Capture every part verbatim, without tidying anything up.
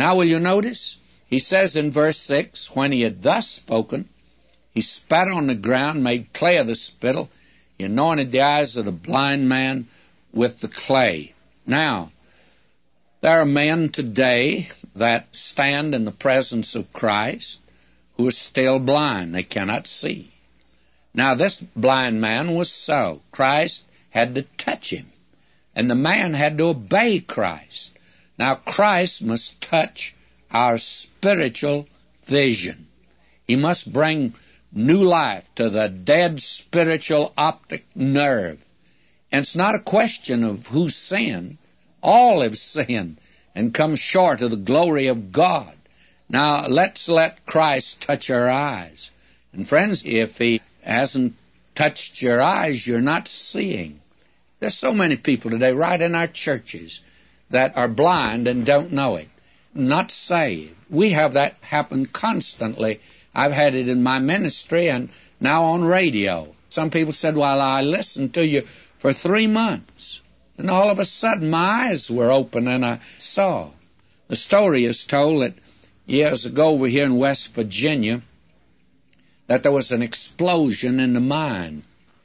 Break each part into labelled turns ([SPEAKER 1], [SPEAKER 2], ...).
[SPEAKER 1] Now will you notice? He says in verse six, when he had thus spoken, he spat on the ground, made clay of the spittle. He anointed the eyes of the blind man with the clay. Now, there are men today that stand in the presence of Christ who are still blind. They cannot see. Now, this blind man was so. Christ had to touch him, and the man had to obey Christ. Now, Christ must touch our spiritual vision. He must bring new life to the dead spiritual optic nerve. And it's not a question of who sinned. All have sinned and come short of the glory of God. Now, let's let Christ touch our eyes. And friends, if He hasn't touched your eyes, you're not seeing. There's so many people today right in our churches that are blind and don't know it, not saved. We have that happen constantly. I've had it in my ministry and now on radio. Some people said, well, I listened to you for three months. And all of a sudden, my eyes were open, and I saw. The story is told that years ago over here in West Virginia, that there was an explosion in the mine.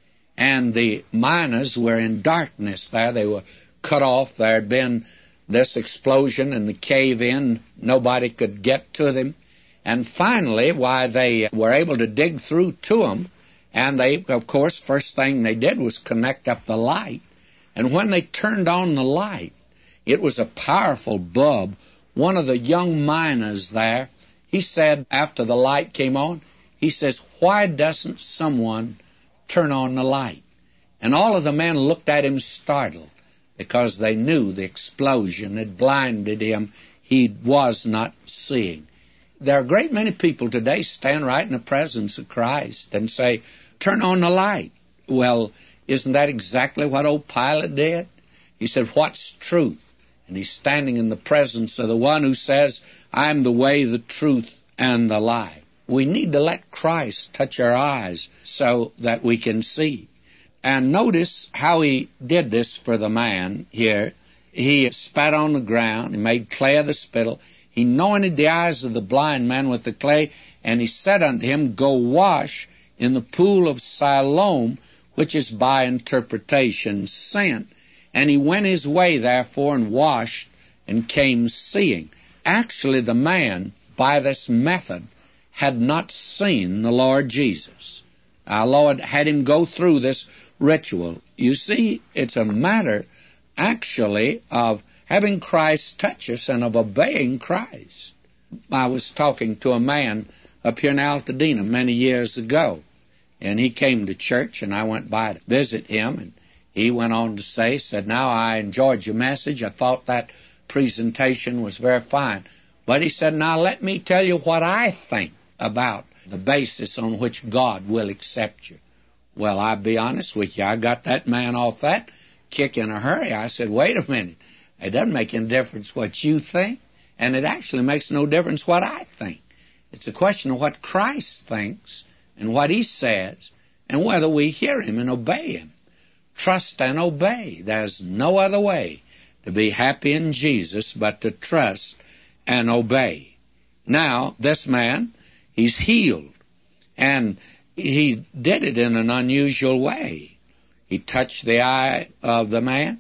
[SPEAKER 1] And the miners were in darkness there. They were cut off. There had been this explosion and the cave-in. Nobody could get to them. And finally, why they were able to dig through to them, and they, of course, first thing they did was connect up the light. And when they turned on the light, it was a powerful bulb. One of the young miners there, he said, after the light came on, he says, why doesn't someone turn on the light? And all of the men looked at him startled, because they knew the explosion had blinded him. He was not seeing. There are a great many people today stand right in the presence of Christ and say, turn on the light. Well, isn't that exactly what old Pilate did? He said, what's truth? And he's standing in the presence of the one who says, I am the way, the truth, and the life. We need to let Christ touch our eyes so that we can see. And notice how he did this for the man here. He spat on the ground, he made clay of the spittle, he anointed the eyes of the blind man with the clay, and he said unto him, go wash in the pool of Siloam, which is by interpretation sent. And he went his way, therefore, and washed, and came seeing. Actually, the man, by this method, had not seen the Lord Jesus. Our Lord had him go through this ritual. You see, it's a matter, actually, of having Christ touch us and of obeying Christ. I was talking to a man up here in Altadena many years ago, and he came to church, and I went by to visit him, and he went on to say, said, now I enjoyed your message. I thought that presentation was very fine. But he said, now let me tell you what I think about the basis on which God will accept you. Well, I'll be honest with you. I got that man off that kick in a hurry. I said, wait a minute. It doesn't make any difference what you think, and it actually makes no difference what I think. It's a question of what Christ thinks and what He says and whether we hear Him and obey Him. Trust and obey. There's no other way to be happy in Jesus but to trust and obey. Now, this man, he's healed, and he did it in an unusual way. He touched the eye of the man,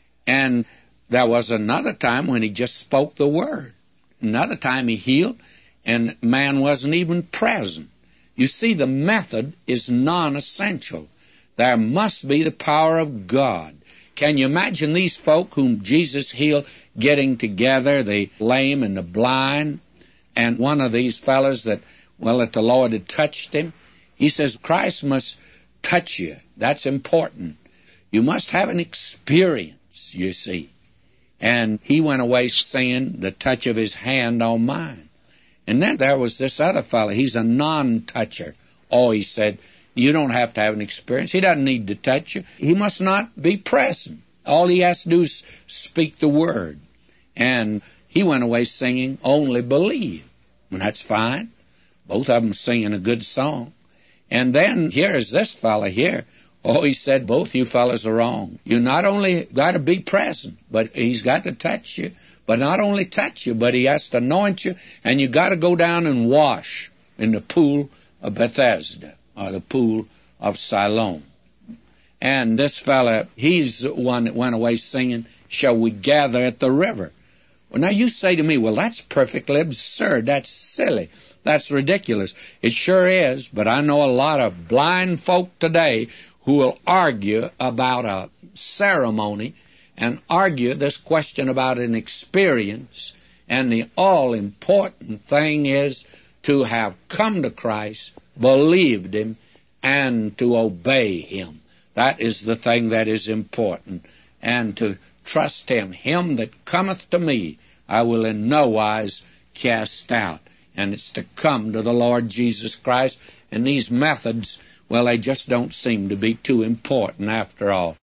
[SPEAKER 1] and there was another time when he just spoke the word. Another time he healed, and man wasn't even present. You see, the method is non-essential. There must be the power of God. Can you imagine these folk whom Jesus healed getting together, the lame and the blind, and one of these fellows that, well, that the Lord had touched him? He says, Christ must touch you. That's important. You must have an experience, you see. And he went away saying, the touch of His hand on mine. And then there was this other fellow. He's a non-toucher. Oh, he said, you don't have to have an experience. He doesn't need to touch you. He must not be present. All he has to do is speak the word. And he went away singing, only believe. And that's fine. Both of them singing a good song. And then here is this fellow here. Oh, he said, both you fellas are wrong. You not only got to be present, but He's got to touch you, but not only touch you, but he has to anoint you, and you got to go down and wash in the pool of Bethesda, or the pool of Siloam. And this fella, he's the one that went away singing, "Shall we gather at the river?" Well, now you say to me, well, that's perfectly absurd. That's silly. That's ridiculous. It sure is, but I know a lot of blind folk today who will argue about a ceremony and argue this question about an experience, and the all-important thing is to have come to Christ, believed Him, and to obey Him. That is the thing that is important, and to trust Him. Him that cometh to me, I will in no wise cast out. And it's to come to the Lord Jesus Christ, and these methods, well, they just don't seem to be too important after all.